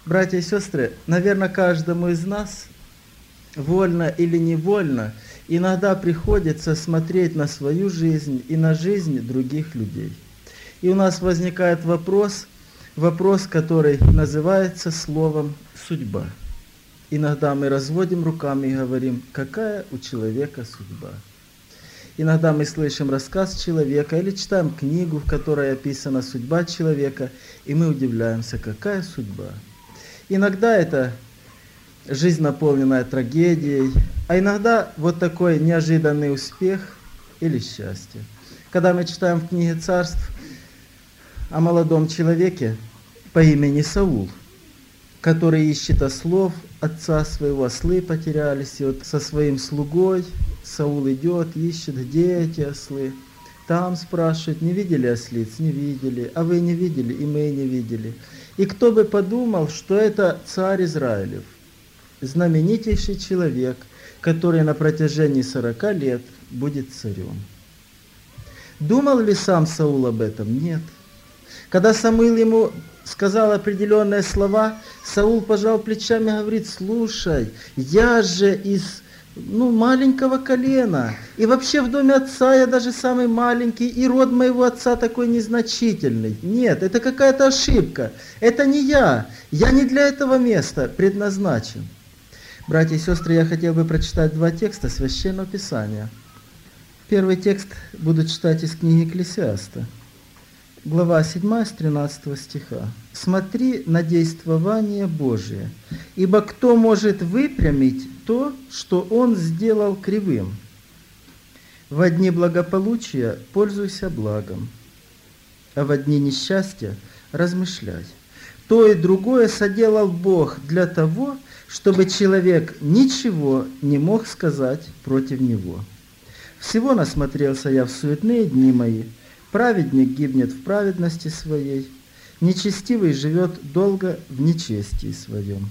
Братья и сестры, наверное, каждому из нас, вольно или невольно, иногда приходится смотреть на свою жизнь и на жизнь других людей. И у нас возникает вопрос, который называется словом «судьба». Иногда мы разводим руками и говорим, какая у человека судьба. Иногда мы слышим рассказ человека или читаем книгу, в которой описана судьба человека, и мы удивляемся, какая судьба. Иногда это жизнь, наполненная трагедией, а иногда вот такой неожиданный успех или счастье. Когда мы читаем в книге Царств о молодом человеке по имени Саул, который ищет ослов отца своего, ослы потерялись, и вот со своим слугой Саул идет, ищет, где эти ослы. Там спрашивают, не видели ослиц? Не видели. А вы не видели? И мы не видели. И кто бы подумал, что это царь Израилев, знаменитейший человек, который на протяжении 40 лет будет царем. Думал ли сам Саул об этом? Нет. Когда Самуил ему сказал определенные слова, Саул пожал плечами и говорит, слушай, я же из маленького колена. И вообще в доме отца я даже самый маленький, и род моего отца такой незначительный. Нет, это какая-то ошибка. Это не я. Я не для этого места предназначен. Братья и сестры, я хотел бы прочитать 2 текста Священного Писания. Первый текст буду читать из книги Экклесиаста. Глава 7, с 13 стиха. «Смотри на действование Божие, ибо кто может выпрямить то, что Он сделал кривым? Во дни благополучия пользуйся благом, а во дни несчастья размышляй. То и другое соделал Бог для того, чтобы человек ничего не мог сказать против Него. Всего насмотрелся я в суетные дни мои, праведник гибнет в праведности своей, нечестивый живет долго в нечестии своем.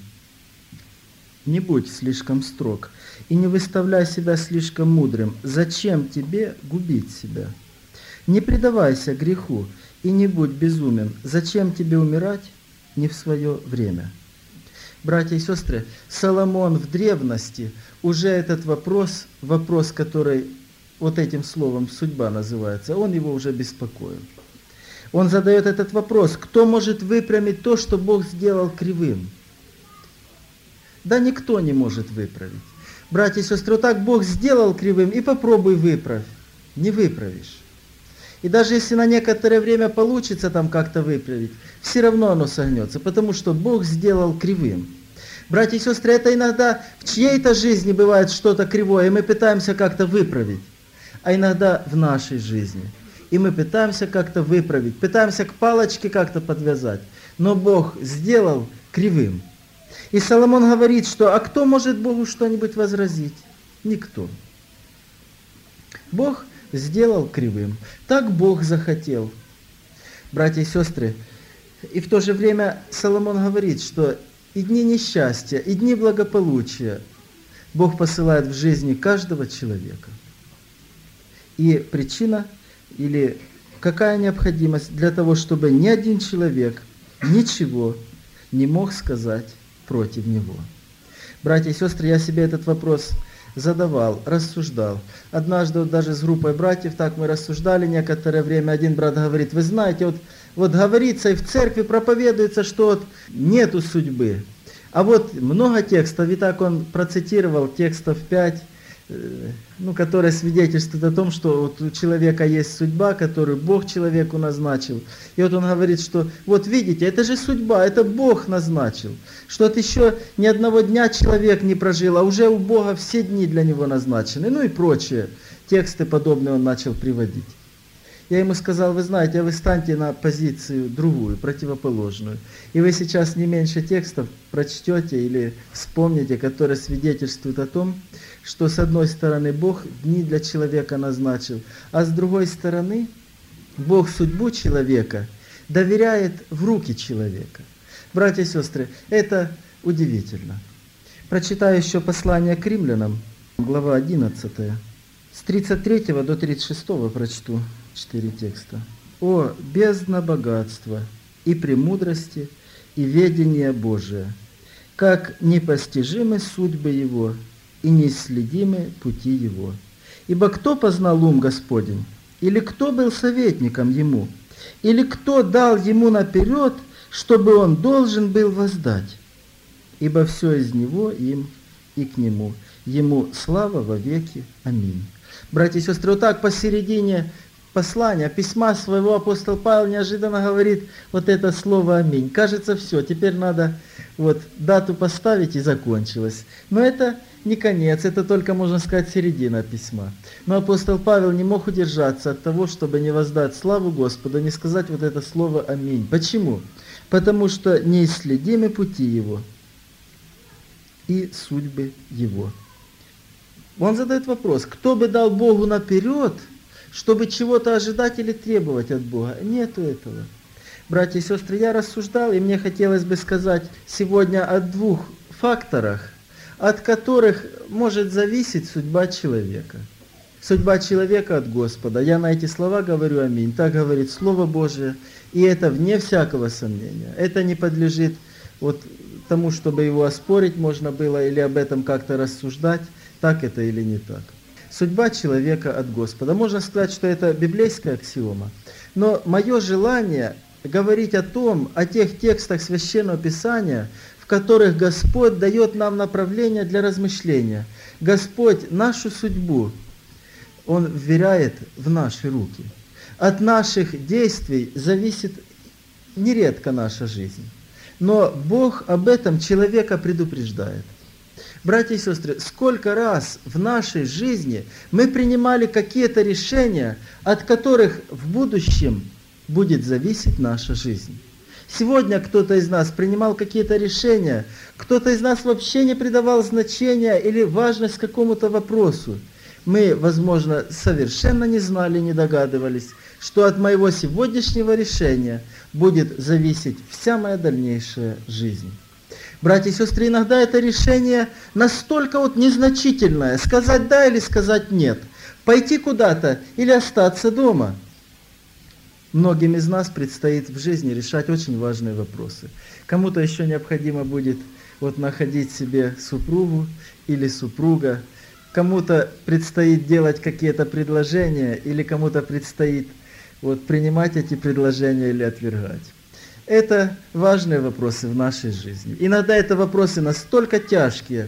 Не будь слишком строг и не выставляй себя слишком мудрым. Зачем тебе губить себя? Не предавайся греху и не будь безумен. Зачем тебе умирать не в свое время?» Братья и сестры, Соломон в древности уже этот вопрос, который вот этим словом «судьба» называется, он его уже беспокоил. Он задает этот вопрос: кто может выпрямить то, что Бог сделал кривым? Да никто не может выправить. Братья и сестры, вот так Бог сделал кривым, и попробуй выправь. Не выправишь. И даже если на некоторое время получится там как-то выправить, все равно оно согнется, потому что Бог сделал кривым. Братья и сестры, это иногда в чьей-то жизни бывает что-то кривое, и мы пытаемся как-то выправить. А иногда в нашей жизни. И мы пытаемся как-то выправить, пытаемся к палочке как-то подвязать. Но Бог сделал кривым. И Соломон говорит, что «а кто может Богу что-нибудь возразить?» Никто. Бог сделал кривым. Так Бог захотел. Братья и сестры, и в то же время Соломон говорит, что и дни несчастья, и дни благополучия Бог посылает в жизни каждого человека. И причина или какая необходимость для того, чтобы ни один человек ничего не мог сказать против него. Братья и сестры, я себе этот вопрос задавал, рассуждал. Однажды вот даже с группой братьев так мы рассуждали некоторое время. Один брат говорит: вы знаете, вот говорится и в церкви проповедуется, что вот нету судьбы. А вот много текстов, и так он процитировал текстов 5, которые свидетельствуют о том, что вот у человека есть судьба, которую Бог человеку назначил. И вот он говорит, что вот видите, это же судьба, это Бог назначил. Что вот еще ни одного дня человек не прожил, а уже у Бога все дни для него назначены. Ну и прочие тексты подобные он начал приводить. Я ему сказал: вы знаете, вы станьте на позицию другую, противоположную. И вы сейчас не меньше текстов прочтете или вспомните, которые свидетельствуют о том, что с одной стороны Бог дни для человека назначил, а с другой стороны Бог судьбу человека доверяет в руки человека. Братья и сестры, это удивительно. Прочитаю еще послание к римлянам, глава 11, с 33 до 36 прочту 4 текста. «О, бездна богатства и премудрости и ведение Божие, как непостижимы судьбы Его и неисследимы пути Его. Ибо кто познал ум Господень? Или кто был советником Ему? Или кто дал Ему наперед, чтобы Он должен был воздать? Ибо все из Него, им и к Нему. Ему слава во веки. Аминь. Братья и сестры, вот так посередине послания, письма своего апостол Павел неожиданно говорит вот это слово «Аминь». Кажется, все, теперь надо вот дату поставить и закончилось. Но это не конец, это только, можно сказать, середина письма. Но апостол Павел не мог удержаться от того, чтобы не воздать славу Господу, не сказать вот это слово «Аминь». Почему? Потому что неисследимы пути Его и судьбы Его. Он задает вопрос, кто бы дал Богу наперед, чтобы чего-то ожидать или требовать от Бога? Нету этого. Братья и сестры, я рассуждал, и мне хотелось бы сказать сегодня о двух факторах, от которых может зависеть судьба человека. Судьба человека от Господа. Я на эти слова говорю аминь. Так говорит Слово Божие, и это вне всякого сомнения. Это не подлежит вот тому, чтобы его оспорить можно было, или об этом как-то рассуждать, так это или не так. Судьба человека от Господа. Можно сказать, что это библейская аксиома. Но мое желание говорить о тех текстах Священного Писания, в которых Господь дает нам направление для размышления. Господь нашу судьбу, Он вверяет в наши руки. От наших действий зависит нередко наша жизнь. Но Бог об этом человека предупреждает. Братья и сестры, сколько раз в нашей жизни мы принимали какие-то решения, от которых в будущем будет зависеть наша жизнь. Сегодня кто-то из нас принимал какие-то решения, кто-то из нас вообще не придавал значения или важность какому-то вопросу. Мы, возможно, совершенно не знали, не догадывались, что от моего сегодняшнего решения будет зависеть вся моя дальнейшая жизнь. Братья и сестры, иногда это решение настолько незначительное, сказать да или сказать нет, пойти куда-то или остаться дома. Многим из нас предстоит в жизни решать очень важные вопросы. Кому-то еще необходимо будет находить себе супругу или супруга, кому-то предстоит делать какие-то предложения, или кому-то предстоит принимать эти предложения или отвергать. Это важные вопросы в нашей жизни. Иногда это вопросы настолько тяжкие,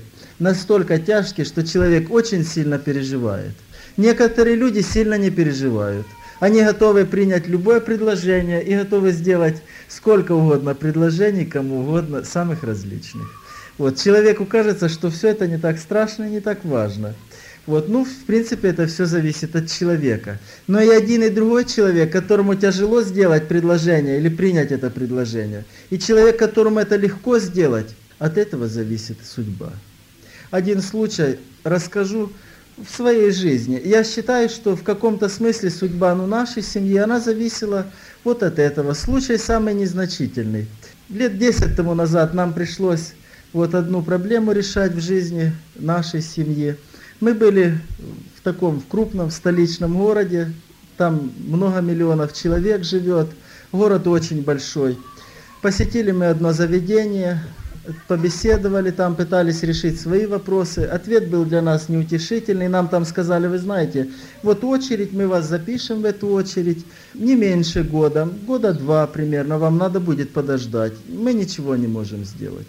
что человек очень сильно переживает. Некоторые люди сильно не переживают. Они готовы принять любое предложение и готовы сделать сколько угодно предложений, кому угодно, самых различных. Человеку кажется, что все это не так страшно и не так важно. В принципе, это все зависит от человека. Но и один, и другой человек, которому тяжело сделать предложение или принять это предложение, и человек, которому это легко сделать, от этого зависит судьба. Один случай расскажу в своей жизни. Я считаю, что в каком-то смысле судьба нашей семьи, она зависела от этого. Случай самый незначительный. Лет 10 тому назад нам пришлось одну проблему решать в жизни нашей семьи. Мы были в крупном столичном городе, там много миллионов человек живет, город очень большой. Посетили мы одно заведение, побеседовали там, пытались решить свои вопросы. Ответ был для нас неутешительный. Нам там сказали, вы знаете, очередь, мы вас запишем в эту очередь, не меньше года, года 2 примерно, вам надо будет подождать. Мы ничего не можем сделать.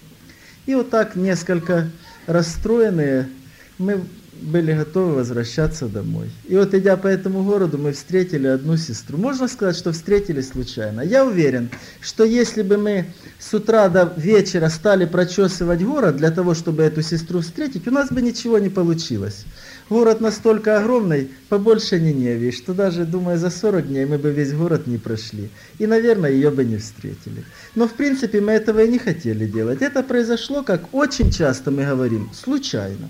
И так несколько расстроенные, мы были готовы возвращаться домой. И идя по этому городу, мы встретили одну сестру. Можно сказать, что встретили случайно. Я уверен, что если бы мы с утра до вечера стали прочесывать город для того, чтобы эту сестру встретить, у нас бы ничего не получилось. Город настолько огромный, побольше Ниневии, что даже, думаю, за 40 дней мы бы весь город не прошли. И, наверное, ее бы не встретили. Но, в принципе, мы этого и не хотели делать. Это произошло, как очень часто мы говорим, случайно.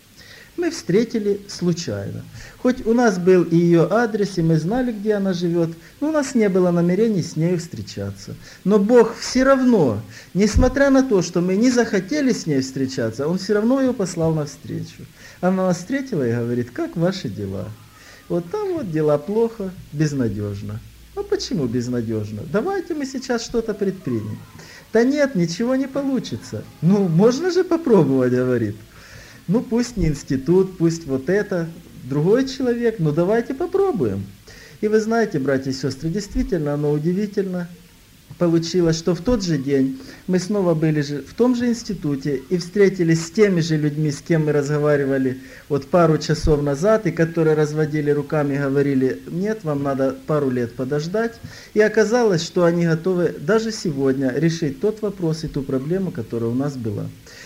Мы встретили случайно. Хоть у нас был и ее адрес, и мы знали, где она живет, но у нас не было намерений с ней встречаться. Но Бог все равно, несмотря на то, что мы не захотели с ней встречаться, Он все равно ее послал навстречу. Она нас встретила и говорит, как ваши дела? Там дела плохо, безнадежно. А почему безнадежно? Давайте мы сейчас что-то предпримем. Да нет, ничего не получится. Ну, можно же попробовать, говорит. Ну, пусть не институт, пусть вот это, другой человек, но давайте попробуем. И вы знаете, братья и сестры, действительно, оно удивительно получилось, что в тот же день мы снова были же в том же институте и встретились с теми же людьми, с кем мы разговаривали вот пару часов назад, и которые разводили руками и говорили: нет, вам надо пару лет подождать. И оказалось, что они готовы даже сегодня решить тот вопрос и ту проблему, которая у нас была.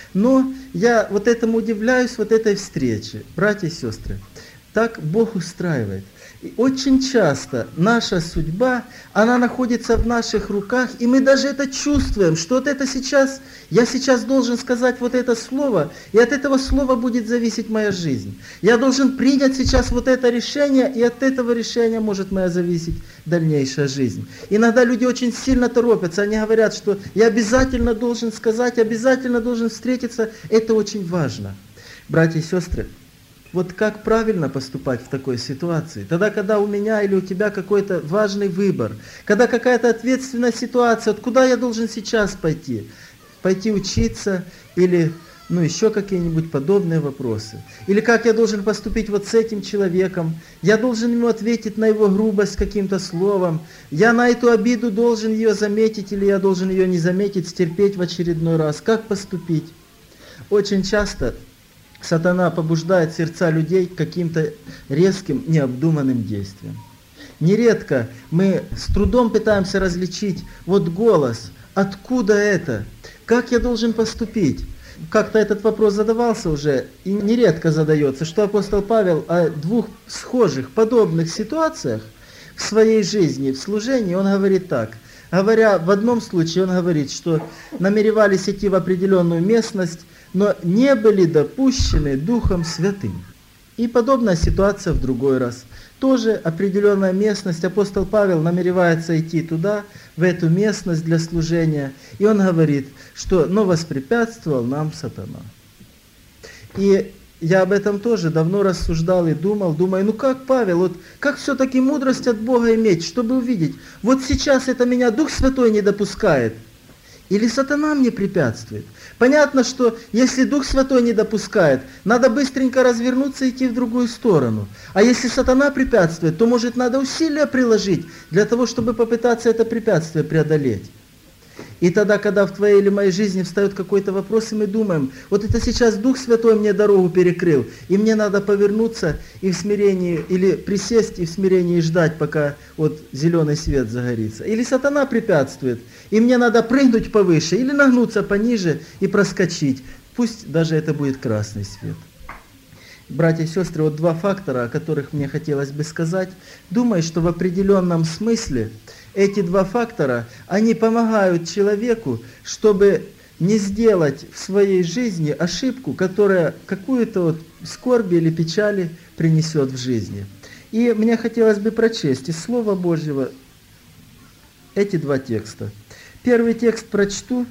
Но я вот этому удивляюсь, вот этой встрече, братья и сестры. Так Бог устраивает. И очень часто наша судьба, она находится в наших руках, и мы даже это чувствуем, что вот это сейчас, я сейчас должен сказать вот это слово, и от этого слова будет зависеть моя жизнь. Я должен принять сейчас вот это решение, и от этого решения может моя зависеть дальнейшая жизнь. Иногда люди очень сильно торопятся, они говорят, что я обязательно должен сказать, обязательно должен встретиться, это очень важно. Братья и сестры, вот как правильно поступать в такой ситуации? Тогда, когда у меня или у тебя какой-то важный выбор, когда какая-то ответственная ситуация, вот куда я должен сейчас пойти? Пойти учиться или еще какие-нибудь подобные вопросы? Или как я должен поступить вот с этим человеком? Я должен ему ответить на его грубость каким-то словом? Я на эту обиду должен ее заметить или я должен ее не заметить, стерпеть в очередной раз? Как поступить? Очень часто сатана побуждает сердца людей к каким-то резким, необдуманным действиям. Нередко мы с трудом пытаемся различить вот голос, откуда это, как я должен поступить. Как-то этот вопрос задавался уже, и нередко задается, что апостол Павел о двух схожих, подобных ситуациях в своей жизни, в служении, он говорит так. Говоря в одном случае, он говорит, что намеревались идти в определенную местность, но не были допущены Духом Святым. И подобная ситуация в другой раз. Тоже определенная местность, апостол Павел намеревается идти туда, в эту местность для служения, и он говорит, что «но воспрепятствовал нам сатана». И я об этом тоже давно рассуждал и думаю, ну как, Павел, вот как все-таки мудрость от Бога иметь, чтобы увидеть, вот сейчас это меня Дух Святой не допускает, или сатана мне препятствует. Понятно, что если Дух Святой не допускает, надо быстренько развернуться и идти в другую сторону. А если сатана препятствует, то, может, надо усилия приложить для того, чтобы попытаться это препятствие преодолеть. И тогда, когда в твоей или моей жизни встает какой-то вопрос, и мы думаем, вот это сейчас Дух Святой мне дорогу перекрыл, и мне надо повернуться и в смирении, или присесть и в смирении ждать, пока вот зеленый свет загорится. Или сатана препятствует, и мне надо прыгнуть повыше, или нагнуться пониже и проскочить. Пусть даже это будет красный свет. Братья и сестры, вот два фактора, о которых мне хотелось бы сказать. Думаю, что в определенном смысле эти два фактора, они помогают человеку, чтобы не сделать в своей жизни ошибку, которая какую-то вот скорби или печали принесет в жизни. И мне хотелось бы прочесть из Слова Божьего эти два текста. Первый текст прочту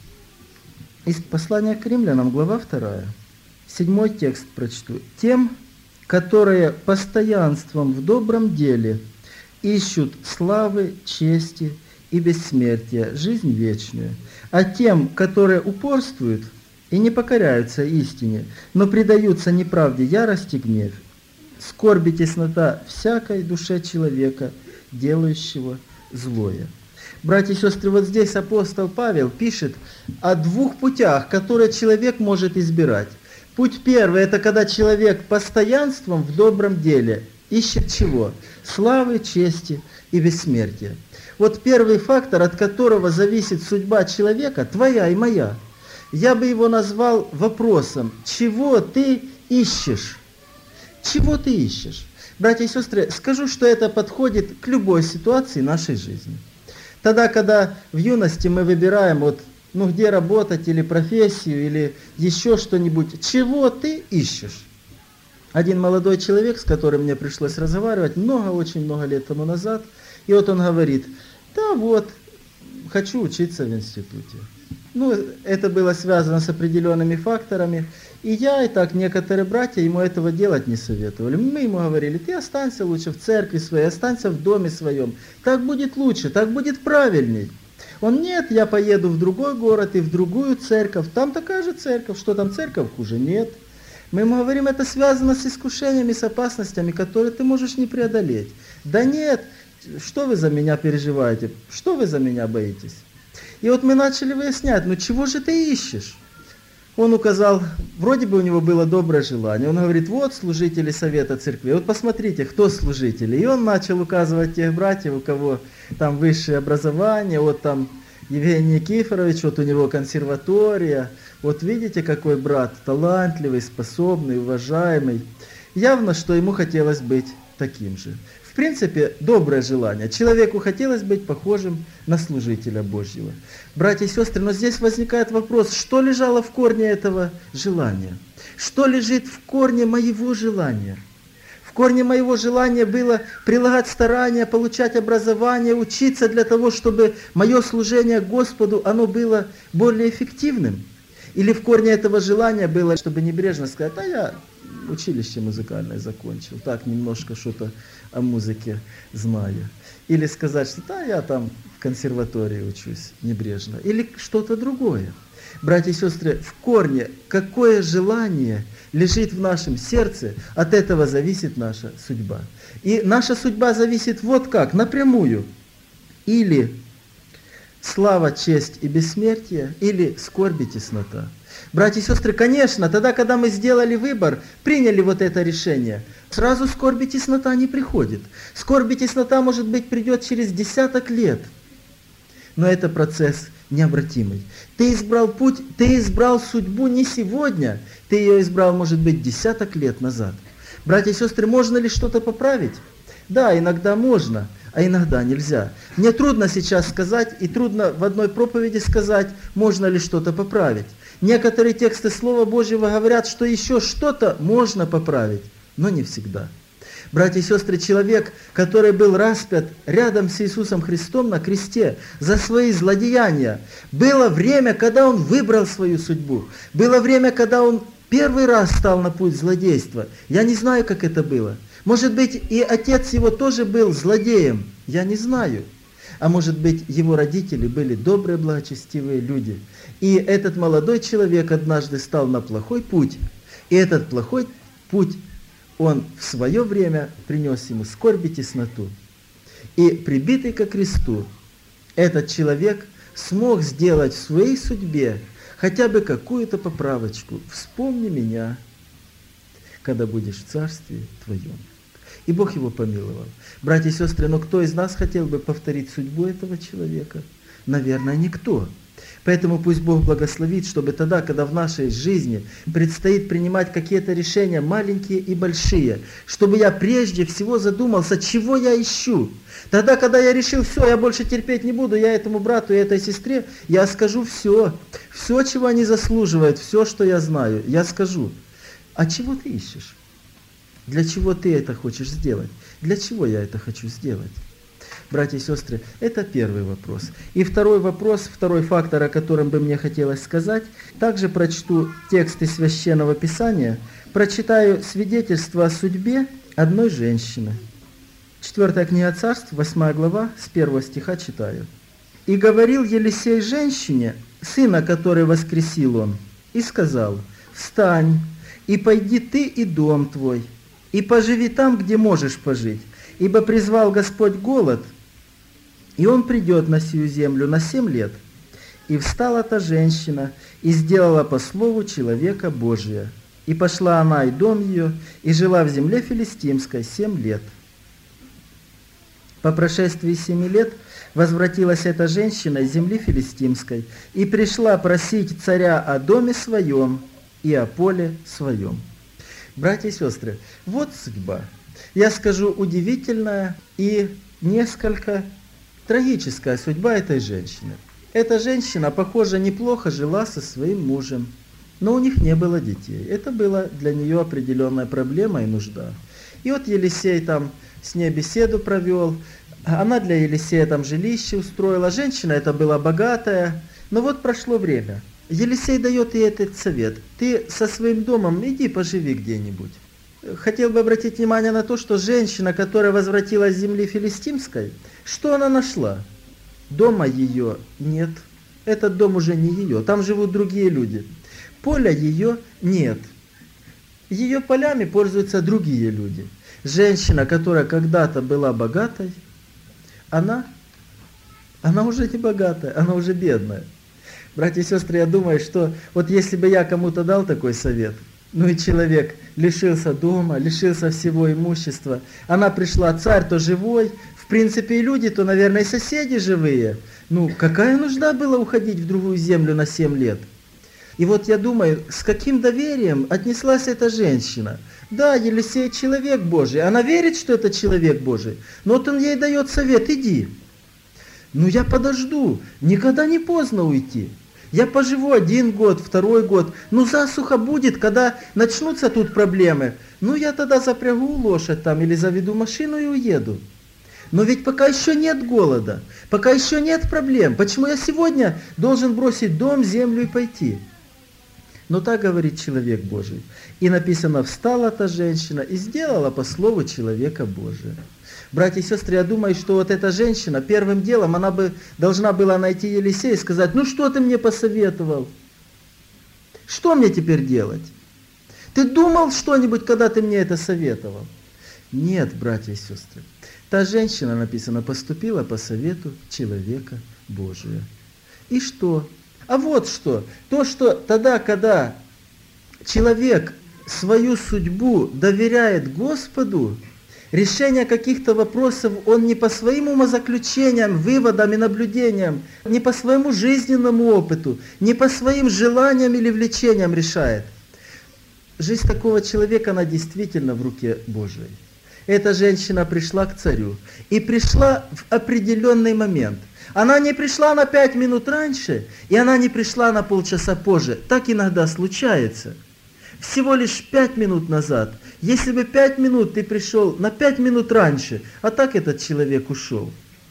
из послания к Римлянам, глава 2. 7 текст прочту. «Тем, которые постоянством в добром деле ищут славы, чести и бессмертия, жизнь вечную, а тем, которые упорствуют и не покоряются истине, но предаются неправде, ярости, гнев, скорби, теснота всякой душе человека, делающего злое». Братья и сестры, вот здесь апостол Павел пишет о двух путях, которые человек может избирать. Путь первый – это когда человек постоянством в добром деле ищет чего? Славы, чести и бессмертия. Вот первый фактор, от которого зависит судьба человека, твоя и моя. Я бы его назвал вопросом, чего ты ищешь? Чего ты ищешь? Братья и сестры, скажу, что это подходит к любой ситуации нашей жизни. Тогда, когда в юности мы выбираем, где работать, или профессию, или еще что-нибудь, чего ты ищешь? Один молодой человек, с которым мне пришлось разговаривать очень много лет тому назад, и вот он говорит, да вот, хочу учиться в институте. Ну, это было связано с определенными факторами. И я, и так некоторые братья ему этого делать не советовали. Мы ему говорили: ты останься лучше в церкви своей, останься в доме своем. Так будет лучше, так будет правильней. Он: нет, я поеду в другой город и в другую церковь. Там такая же церковь. Что там, церковь хуже? Нет. Мы ему говорим: это связано с искушениями, с опасностями, которые ты можешь не преодолеть. Да нет, что вы за меня переживаете? Что вы за меня боитесь? И вот мы начали выяснять: ну чего же ты ищешь? Он указал, вроде бы у него было доброе желание. Он говорит: вот служители совета церкви, вот посмотрите, кто служители. И он начал указывать тех братьев, у кого там высшее образование, вот там Евгений Никифорович, вот у него консерватория. Вот видите, какой брат, талантливый, способный, уважаемый. Явно, что ему хотелось быть таким же. В принципе, доброе желание. Человеку хотелось быть похожим на служителя Божьего. Братья и сестры, но здесь возникает вопрос: что лежало в корне этого желания? Что лежит в корне моего желания? В корне моего желания было прилагать старания, получать образование, учиться для того, чтобы мое служение Господу, оно было более эффективным. Или в корне этого желания было, чтобы небрежно сказать: а я училище музыкальное закончил, так немножко что-то о музыке знаю. Или сказать, что да, я там в консерватории учусь, небрежно. Или что-то другое. Братья и сестры, в корне какое желание лежит в нашем сердце, от этого зависит наша судьба. И наша судьба зависит вот как, напрямую. Или слава, честь и бессмертие, или скорбь и теснота. Братья и сестры, конечно, тогда, когда мы сделали выбор, приняли вот это решение, сразу скорбь и теснота не приходит. Скорбь и теснота, может быть, придет через десяток лет. Но это процесс необратимый. Ты избрал путь, ты избрал судьбу не сегодня, ты ее избрал, может быть, десяток лет назад. Братья и сестры, можно ли что-то поправить? Да, иногда можно, а иногда нельзя. Мне трудно сейчас сказать, и трудно в одной проповеди сказать, можно ли что-то поправить. Некоторые тексты Слова Божьего говорят, что еще что-то можно поправить, но не всегда. Братья и сестры, человек, который был распят рядом с Иисусом Христом на кресте за свои злодеяния, было время, когда он выбрал свою судьбу. Было время, когда он первый раз стал на путь злодейства. Я не знаю, как это было. Может быть, и отец его тоже был злодеем. Я не знаю. А может быть, его родители были добрые, благочестивые люди. И этот молодой человек однажды стал на плохой путь. И этот плохой путь, он в свое время принес ему скорбь и тесноту. И прибитый ко кресту, этот человек смог сделать в своей судьбе хотя бы какую-то поправочку. Вспомни меня, когда будешь в Царстве Твоем. И Бог его помиловал. Братья и сестры, но кто из нас хотел бы повторить судьбу этого человека? Наверное, никто. Поэтому пусть Бог благословит, чтобы тогда, когда в нашей жизни предстоит принимать какие-то решения, маленькие и большие, чтобы я прежде всего задумался, чего я ищу. Тогда, когда я решил, все, я больше терпеть не буду, я этому брату и этой сестре, я скажу все, чего они заслуживают, все, что я знаю, я скажу. А чего ты ищешь? Для чего ты это хочешь сделать? Для чего я это хочу сделать? Братья и сестры, это первый вопрос. И второй вопрос, второй фактор, о котором бы мне хотелось сказать, также прочту тексты Священного Писания, прочитаю свидетельство о судьбе одной женщины. 4 книга Царств, 8 глава, с 1 стиха читаю. «И говорил Елисей женщине, сына, который воскресил он, и сказал: встань, и пойди ты и дом твой, и поживи там, где можешь пожить, ибо призвал Господь голод, и он придет на сию землю на 7 лет. И встала та женщина, и сделала по слову человека Божия. И пошла она и дом ее, и жила в земле филистимской 7 лет. По прошествии 7 лет возвратилась эта женщина из земли филистимской, и пришла просить царя о доме своем и о поле своем». Братья и сестры, вот судьба. Я скажу, удивительная и несколько трагическая судьба этой женщины. Эта женщина, похоже, неплохо жила со своим мужем, но у них не было детей. Это была для нее определенная проблема и нужда. И вот Елисей там с ней беседу провел, она для Елисея там жилище устроила. Женщина эта была богатая, Но вот прошло время. Елисей дает ей этот совет. Ты со своим домом иди поживи где-нибудь. Хотел бы обратить внимание на то, что женщина, которая возвратилась с земли филистимской, что она нашла? Дома ее нет. Этот дом уже не ее. Там живут другие люди. Поля ее нет. Ее полями пользуются другие люди. Женщина, которая когда-то была богатой, она уже не богатая, она уже бедная. Братья и сестры, я думаю, что вот если бы я кому-то дал такой совет, ну и человек лишился дома, лишился всего имущества, она пришла, царь-то живой, в принципе и люди, то, наверное, и соседи живые. Ну, какая нужда была уходить в другую землю на 7 лет? И вот я думаю, с каким доверием отнеслась эта женщина. Да, Елисей человек Божий, она верит, что это человек Божий, но вот он ей дает совет, иди. Ну я подожду, никогда не поздно уйти. Я поживу 1 год, 2 год, ну засуха будет, когда начнутся тут проблемы. Ну я тогда запрягу лошадь там или заведу машину и уеду. Но ведь пока еще нет голода, пока еще нет проблем. Почему я сегодня должен бросить дом, землю и пойти? Но так говорит человек Божий. И написано, встала та женщина и сделала по слову человека Божия. Братья и сестры, я думаю, что вот эта женщина, первым делом, она бы должна была найти Елисея и сказать, ну что ты мне посоветовал? Что мне теперь делать? Ты думал что-нибудь, когда ты мне это советовал? Нет, братья и сестры. Та женщина, написано, поступила по совету человека Божия. И что? А вот что. То, что тогда, когда человек свою судьбу доверяет Господу, решение каких-то вопросов он не по своим умозаключениям, выводам и наблюдениям, не по своему жизненному опыту, не по своим желаниям или влечениям решает. Жизнь такого человека, она действительно в руке Божией. Эта женщина пришла к царю и пришла в определенный момент. Она не пришла на 5 минут раньше, и она не пришла на полчаса позже. Так иногда случается. Всего лишь 5 минут назад. Если бы 5 минут ты пришел на 5 минут раньше, а так этот человек ушел.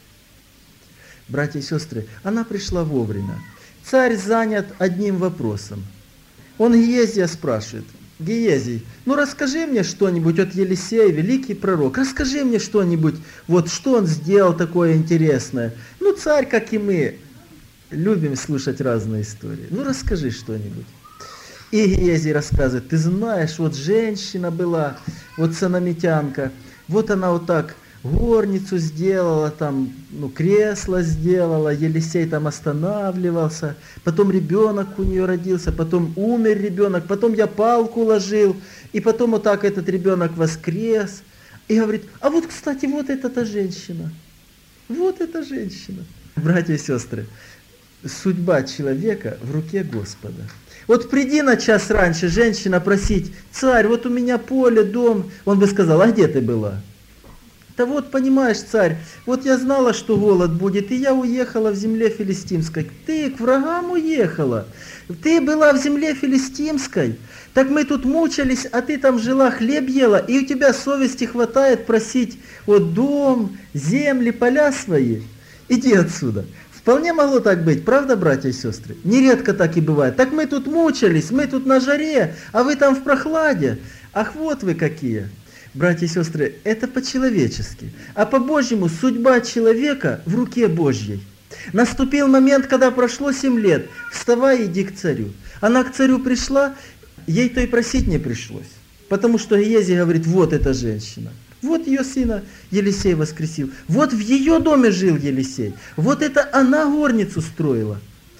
Братья и сестры, она пришла вовремя. Царь занят одним вопросом. Он Гиезия спрашивает. Гиезий, ну расскажи мне что-нибудь от Елисея, великий пророк. Расскажи мне что-нибудь, вот что он сделал такое интересное. Ну царь, как и мы, любим слушать разные истории. Ну расскажи что-нибудь. И Гиезий рассказывает, ты знаешь, вот женщина была, вот санамитянка, вот она вот так горницу сделала, там, ну, кресло сделала, Елисей там останавливался, потом ребенок у нее родился, потом умер ребенок, потом я палку ложил, и потом вот так этот ребенок воскрес. И говорит, а вот, кстати, вот эта женщина, вот эта женщина. Братья и сестры, судьба человека в руке Господа. Вот приди на час раньше женщина просить, царь, вот у меня поле, дом, он бы сказал, а где ты была? Да вот, понимаешь, царь, вот я знала, что голод будет, и я уехала в земле филистимской. Ты к врагам уехала. Ты была в земле филистимской. Так мы тут мучались, а ты там жила, хлеб ела, и у тебя совести хватает просить вот дом, земли, поля свои. Иди отсюда. Вполне могло так быть, правда, братья и сестры? Нередко так и бывает. Так мы тут мучались, мы тут на жаре, а вы там в прохладе. Ах, вот вы какие. Братья и сестры, это по-человечески. А по-божьему судьба человека в руке Божьей. Наступил момент, когда прошло 7 лет. Вставай, иди к царю. Она к царю пришла, ей-то и просить не пришлось. Потому что Гиезий говорит, вот эта женщина. Вот ее сына Елисей воскресил. Вот в ее доме жил Елисей. Вот это она горницу строила.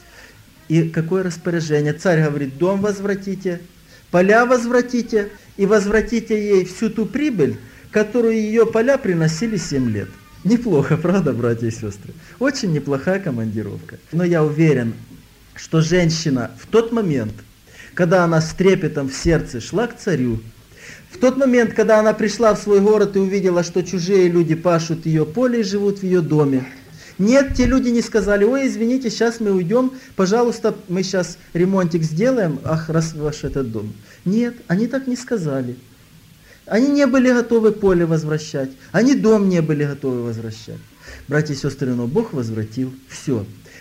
И какое распоряжение? Царь говорит, дом возвратите, поля возвратите, и возвратите ей всю ту прибыль, которую ее поля приносили 7 лет. Неплохо, правда, братья и сестры? Очень неплохая командировка. Но я уверен, что женщина в тот момент, когда она с трепетом в сердце шла к царю, в тот момент, когда она пришла в свой город и увидела, что чужие люди пашут ее поле и живут в ее доме, нет, те люди не сказали, ой, извините, сейчас мы уйдем, пожалуйста, мы сейчас ремонтик сделаем, ах, раз ваш этот дом. Нет, они так не сказали. Они не были готовы поле возвращать, они дом не были готовы возвращать. Братья и сестры, но Бог возвратил все.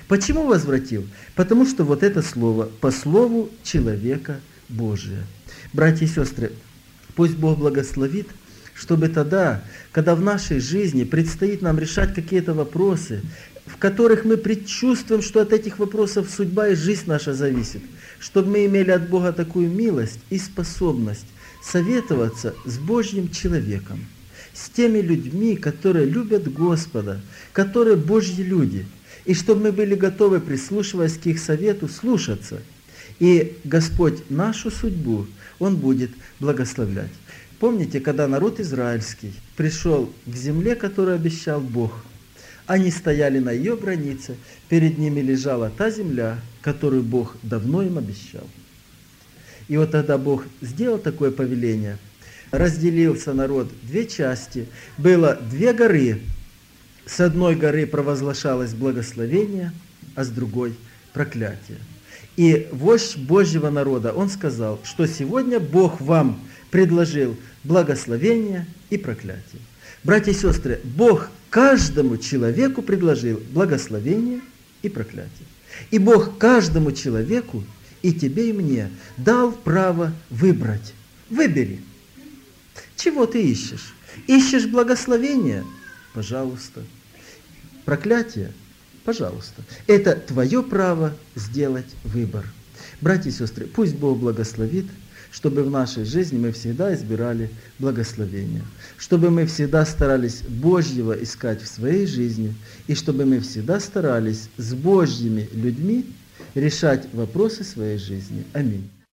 Почему возвратил? Потому что вот это слово по слову человека Божия. Братья и сестры, пусть Бог благословит, чтобы тогда, когда в нашей жизни предстоит нам решать какие-то вопросы, в которых мы предчувствуем, что от этих вопросов судьба и жизнь наша зависит, чтобы мы имели от Бога такую милость и способность советоваться с Божьим человеком, с теми людьми, которые любят Господа, которые Божьи люди, и чтобы мы были готовы, прислушиваясь к их совету, слушаться. И Господь нашу судьбу, Он будет благословлять. Помните, когда народ израильский пришел к земле, которую обещал Бог, они стояли на ее границе, перед ними лежала та земля, которую Бог давно им обещал. И вот тогда Бог сделал такое повеление, разделился народ в две части, было две горы, с одной горы провозглашалось благословение, а с другой проклятие. И вождь Божьего народа, он сказал, что сегодня Бог вам предложил благословение и проклятие. Братья и сестры, Бог каждому человеку предложил благословение и проклятие. И Бог каждому человеку, и тебе, и мне, дал право выбрать. Выбери. Чего ты ищешь? Ищешь благословение? Пожалуйста. Проклятие? Пожалуйста. Это твое право сделать выбор. Братья и сестры, пусть Бог благословит, чтобы в нашей жизни мы всегда избирали благословение, чтобы мы всегда старались Божьего искать в своей жизни, и чтобы мы всегда старались с Божьими людьми решать вопросы своей жизни. Аминь.